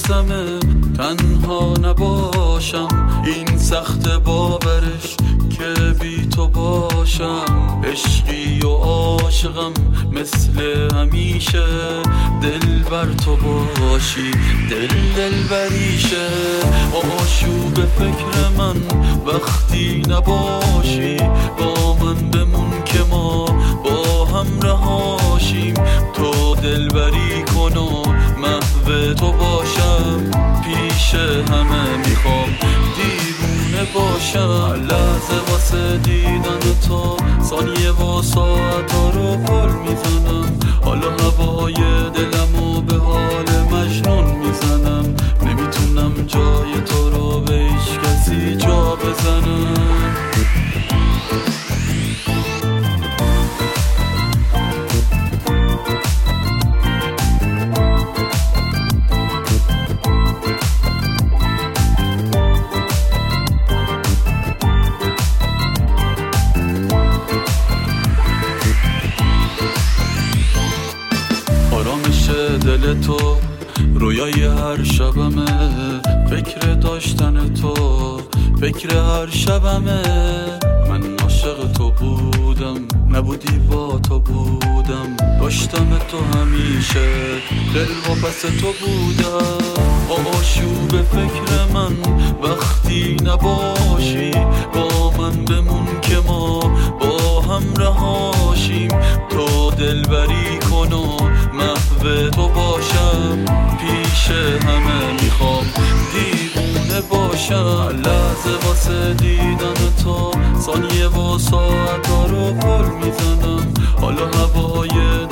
قسمه تنها نباشم، این سخت باورش که بی تو باشم. عشقی و عاشقم مثل همیشه، دل بر تو باشی دل بریشه. آشوب فکر من وقتی نباشی، با من بمون که ما با هم رهاشیم. تو دل بری کن و محو تو باشم، پیش همه میخوام دیوونه باشم. لحظه واسه دیدن تو ثانیه و ساعت ها رو پل میزنم. حالا هوای دلمو به حال مجنون میزنم، نمیتونم جای تو رو به هیچ کسی جا بزنم. آرامش دل تو رویای هر شبمه، فکر داشتن تو فکر هر شبمه. من عاشق تو بودم نبودی با تو بودم، داشتم تو همیشه دل واپس تو بودم. آشوب فکر من وقتی نباشی، با من بمون که ما با هم رهاشیم. تو دل بری کن و محو تو باشم، پیش همه میخوام دیوونه باشم. لحظه واسه دیدن تو ثانیه و ساعت ها رو پل میزنم. حالا هوای